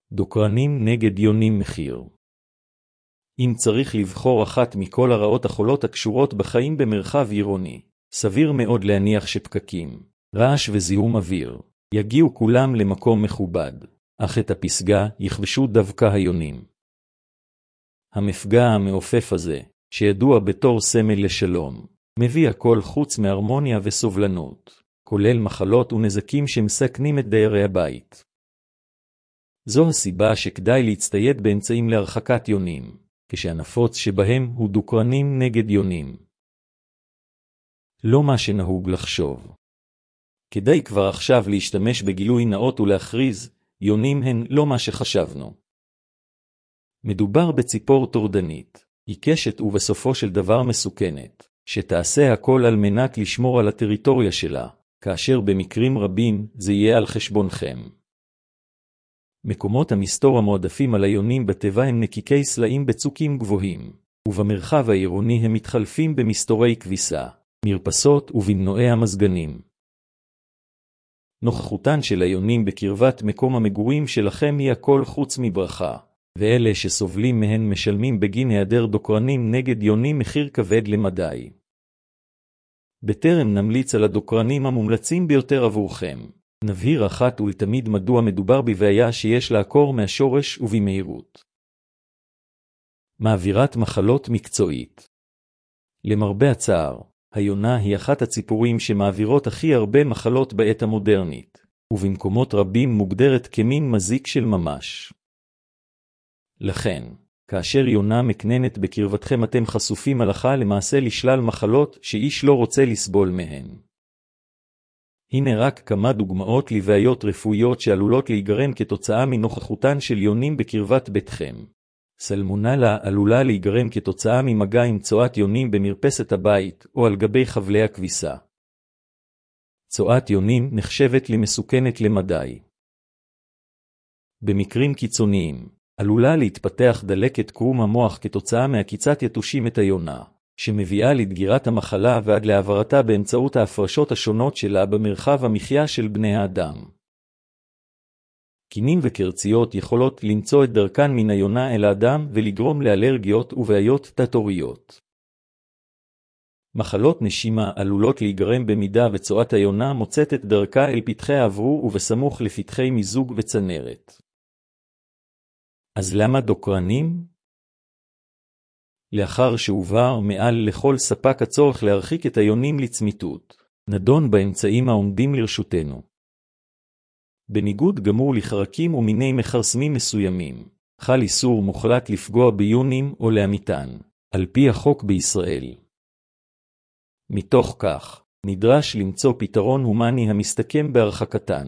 דוקרנים נגד יונים מחיר. אם צריך לבחור אחת מכל הרעות החולות הקשורות בחיים במרחב עירוני, סביר מאוד להניח שפקקים, רעש וזיהום אוויר, יגיעו כולם למקום מכובד, אך את הפסגה יכבשו דווקא היונים. המפגע המעופף הזה, שידוע בתור סמל לשלום, מביא הכל חוץ מהרמוניה וסובלנות, כולל מחלות ונזקים שמסכנים את דיירי הבית. זו הסיבה שכדאי להצטייד באמצעים להרחקת יונים, כשהנפוץ שבהם הוא דוקרנים נגד יונים. לא מה שנהוג לחשוב. כדאי כבר עכשיו להשתמש בגילוי נאות ולהכריז, יונים הן לא מה שחשבנו. מדובר בציפור טורדנית, עיקשת ובסופו של דבר מסוכנת, שתעשה הכל על מנת לשמור על הטריטוריה שלה, כאשר במקרים רבים זה יהיה על חשבונכם. מקומות המסתור המועדפים על היונים בטבע הם נקיקי סלעים בצוקים גבוהים, ובמרחב העירוני הם מתחלפים במסתורי כביסה, מרפסות ובמנועי המזגנים. נוכחותן של היונים בקרבת מקום המגורים שלכם היא הכל חוץ מברכה, ואלה שסובלים מהן משלמים בגין היעדר דוקרנים נגד יונים מחיר כבד למדי. בטרם נמליץ על הדוקרנים המומלצים ביותר עבורכם, נבהיר אחת ולתמיד מדוע מדובר בבעיה שיש לעקור מהשורש ובמהירות. מעבירת מחלות מקצועית. למרבה הצער, היונה היא אחת הציפורים שמעבירות הכי הרבה מחלות בעת המודרנית, ובמקומות רבים מוגדרת כמין מזיק של ממש. לכן, כאשר יונה מקננת בקרבתכם אתם חשופים הלכה למעשה לשלל מחלות שאיש לא רוצה לסבול מהן. הנה רק כמה דוגמאות לבעיות רפואיות שעלולות להיגרם כתוצאה מנוכחותן של יונים בקרבת ביתכם. סלמונלה עלולה להיגרם כתוצאה ממגע עם צואת יונים במרפסת הבית או על גבי חבלי הכביסה. צואת יונים נחשבת למסוכנת למדי. במקרים קיצוניים, עלולה להתפתח דלקת קרום המוח כתוצאה מעקיצת יתושים את היונה, שמביאה לדגירת המחלה ועד להעברתה באמצעות ההפרשות השונות שלה במרחב המחיה של בני האדם. קינים וקרציות יכולות למצוא את דרכן מן היונה אל האדם ולגרום לאלרגיות ובעיות תת-עוריות. מחלות נשימה עלולות להיגרם במידה וצואת היונה מוצאת את דרכה אל פתחי העברו ובסמוך לפתחי מיזוג וצנרת. אז למה דוקרנים? לאחר שהובהר מעל לכל ספק הצורך להרחיק את היונים לצמיתות, נדון באמצעים העומדים לרשותנו. בניגוד גמור לחרקים ומיני מחרסמים מסוימים, חל איסור מוחלט לפגוע ביונים או להמיתן, על פי החוק בישראל. מתוך כך, נדרש למצוא פתרון הומני המסתכם בהרחקתן.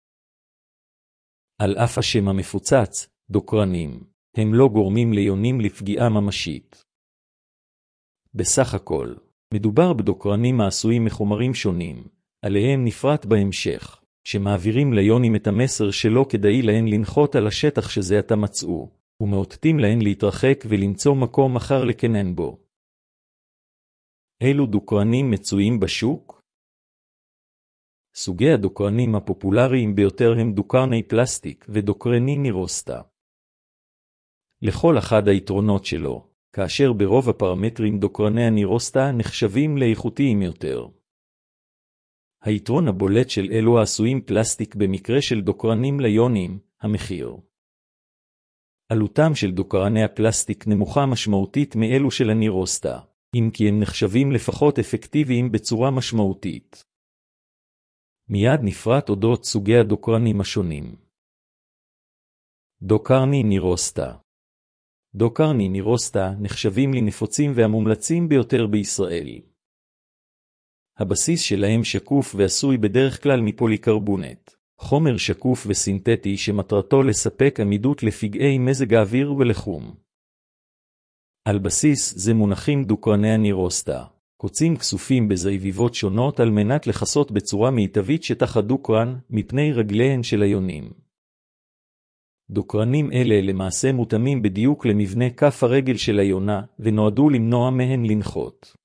על אף השם המפוצץ, דוקרנים, הם לא גורמים ליונים לפגיעה ממשית. בסך הכל, מדובר בדוקרנים העשויים מחומרים שונים, עליהם נפרט בהמשך, שמעבירים ליונים את המסר שלא כדאי להן לנחות על השטח שזה עתה מצאו, ומאותתים להן להתרחק ולמצוא מקום אחר לקנן בו. אילו דוקרנים מצויים בשוק? סוגי הדוקרנים הפופולריים ביותר הם דוקרני פלסטיק ודוקרני נירוסטה. לכל אחד היתרונות שלו, כאשר ברוב הפרמטרים דוקרני הנירוסטה נחשבים לאיכותיים יותר. היתרון הבולט של אלו העשויים פלסטיק במקרה של דוקרנים ליונים, המחיר. עלותם של דוקרני הפלסטיק נמוכה משמעותית מאלו של הנירוסטה, אם כי הם נחשבים לפחות אפקטיביים בצורה משמעותית. מיד נפרט אודות סוגי הדוקרנים השונים. דוקרני נירוסטה. דוקרני נירוסטה נחשבים לנפוצים והמומלצים ביותר בישראל. הבסיס שלהם שקוף ועשוי בדרך כלל מפוליקרבונט, חומר שקוף וסינתטי שמטרתו לספק עמידות לפגעי מזג האוויר ולחום. על בסיס זה מונחים דוקרני הנירוסטה, קוצים כסופים בזיביבות שונות על מנת לחסות בצורה מיטבית שטח הדוקרן מפני רגליהן של היונים. דוקרנים אלה למעשה מותאמים בדיוק למבנה כף הרגל של היונה ונועדו למנוע מהן לנחות.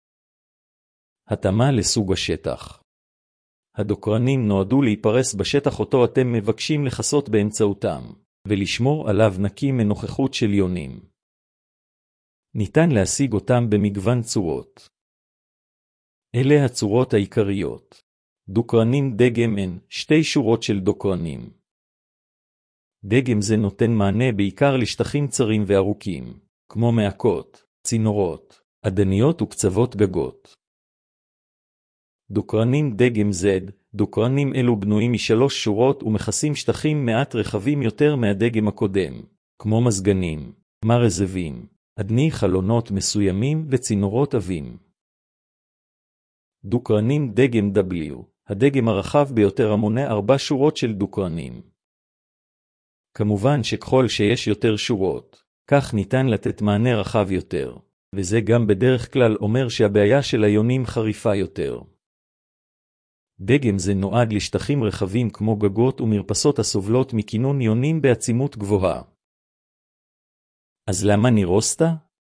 התאמה לסוג השטח. הדוקרנים נועדו להיפרס בשטח אותו אתם מבקשים לחסות באמצעותם, ולשמור עליו נקי מנוכחות של יונים. ניתן להשיג אותם במגוון צורות. אלה הצורות העיקריות. דוקרנים דגם N, 2 שורות של דוקרנים. דגם זה נותן מענה בעיקר לשטחים צרים וארוכים, כמו מעקות, צינורות, עדניות וקצוות גגות. דוקרנים דגם Z, דוקרנים אלו בנויים מ3 שורות ומכסים שטחים מעט רחבים יותר מהדגם הקודם, כמו מזגנים, מרזבים, עדני חלונות מסוימים וצינורות עבים. דוקרנים דגם W, הדגם הרחב ביותר המונה 4 שורות של דוקרנים. כמובן שככל שיש יותר שורות, כך ניתן לתת מענה רחב יותר, וזה גם בדרך כלל אומר שהבעיה של היונים חריפה יותר. דגם זה נועד לשטחים רחבים כמו גגות ומרפסות הסובלות מכינון יונים בעצימות גבוהה. אז למה נירוסטה?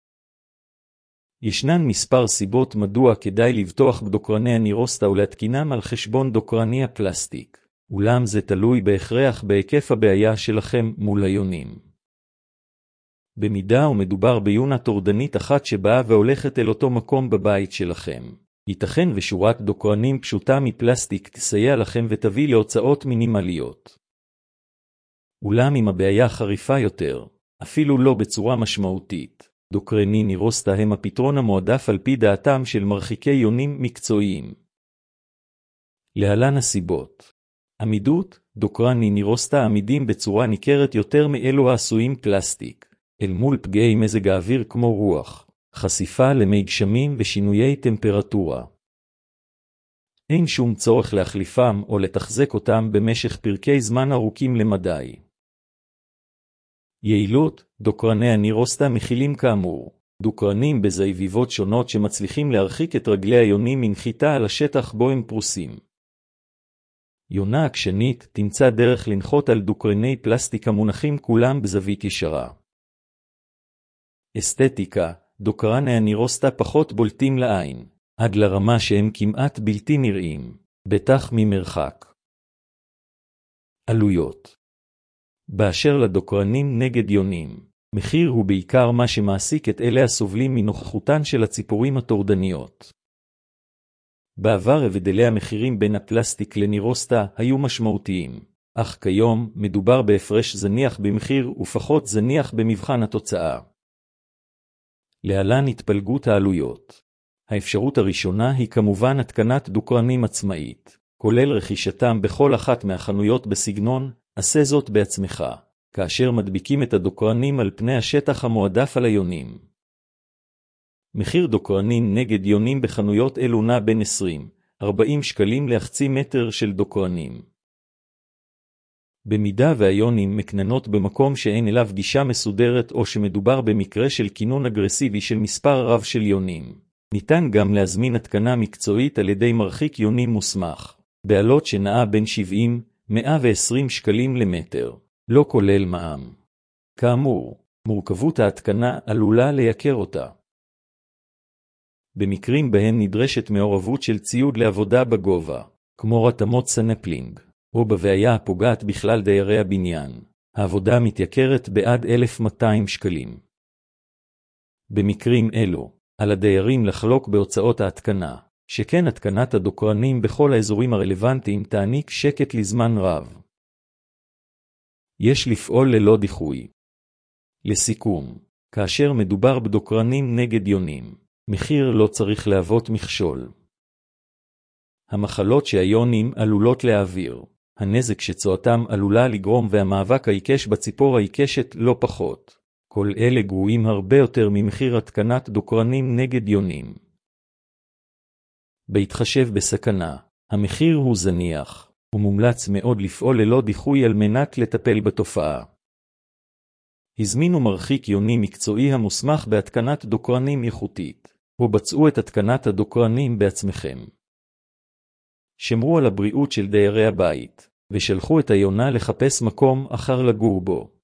ישנן מספר סיבות מדוע כדאי לבטוח בדוקרני הנירוסטה ולהתקינם על חשבון דוקרני הפלסטיק, אולם זה תלוי בהכרח בהיקף הבעיה שלכם מול היונים. במידה ומדובר ביונה טורדנית אחת שבאה והולכת אל אותו מקום בבית שלכם, ייתכן ושורת דוקרנים פשוטה מפלסטיק תסייע לכם ותביא להוצאות מינימליות. אולם אם הבעיה חריפה יותר, אפילו לא בצורה משמעותית, דוקרני נירוסטה הם הפתרון המועדף על פי דעתם של מרחיקי יונים מקצועיים. להלן הסיבות. עמידות, דוקרני נירוסטה עמידים בצורה ניכרת יותר מאלו העשויים פלסטיק, אל מול פגעי מזג האוויר כמו רוח, חשיפה למי גשמים ושינויי טמפרטורה. אין שום צורך להחליפם או לתחזק אותם במשך פרקי זמן ארוכים למדי. יעילות, דוקרני הנירוסטה מכילים כאמור, דוקרנים בזוויבות שונות שמצליחים להרחיק את רגלי היונים מנחיתה על השטח בו הם פרוסים. יונה עקשנית תמצא דרך לנחות על דוקרני פלסטיק המונחים כולם בזווית ישרה. אסתטיקה, דוקרני הנירוסטה פחות בולטים לעין, עד לרמה שהם כמעט בלתי נראים, בטח ממרחק. עלויות. באשר לדוקרנים נגד יונים, מחיר הוא בעיקר מה שמעסיק את אלה הסובלים מנוכחותן של הציפורים הטורדניות. בעבר הבדלי המחירים בין הפלסטיק לנירוסטה היו משמעותיים, אך כיום מדובר בהפרש זניח במחיר ופחות זניח במבחן התוצאה. להלן התפלגות העלויות. האפשרות הראשונה היא כמובן התקנת דוקרנים עצמאית, כולל רכישתם בכל אחת מהחנויות בסגנון, עשה זאת בעצמך, כאשר מדביקים את הדוקרנים על פני השטח המועדף על היונים. מחיר דוקרנים נגד יונים בחנויות אלו נע בין 20-40 שקלים לחצי מטר של דוקרנים. במידה והיונים מקננות במקום שאין אליו גישה מסודרת או שמדובר במקרה של כינון אגרסיבי של מספר רב של יונים, ניתן גם להזמין התקנה מקצועית על ידי מרחיק יונים מוסמך, בעלות שנעה בין 70-120 שקלים למטר, לא כולל מע"מ. כאמור, מורכבות ההתקנה עלולה לייקר אותה. במקרים בהם נדרשת מעורבות של ציוד לעבודה בגובה, כמו רתמות סנפלינג, או בבעיה הפוגעת בכלל דיירי הבניין, העבודה מתייקרת בעד 1,200 שקלים. במקרים אלו, על הדיירים לחלוק בהוצאות ההתקנה, שכן התקנת הדוקרנים בכל האזורים הרלוונטיים תעניק שקט לזמן רב. יש לפעול ללא דיחוי. לסיכום, כאשר מדובר בדוקרנים נגד יונים, מחיר לא צריך להוות מכשול. המחלות שהיונים עלולות להעביר, הנזק שצואתם עלולה לגרום והמאבק העיקש בציפור העיקשת לא פחות, כל אלה גרועים הרבה יותר ממחיר התקנת דוקרנים נגד יונים. בהתחשב בסכנה, המחיר הוא זניח, ומומלץ מאוד לפעול ללא דיחוי על מנת לטפל בתופעה. הזמינו מרחיק יוני מקצועי המוסמך בהתקנת דוקרנים איכותית, ובצעו את התקנת הדוקרנים בעצמכם. שמרו על הבריאות של דיירי הבית, ושלחו את היונה לחפש מקום אחר לגור בו.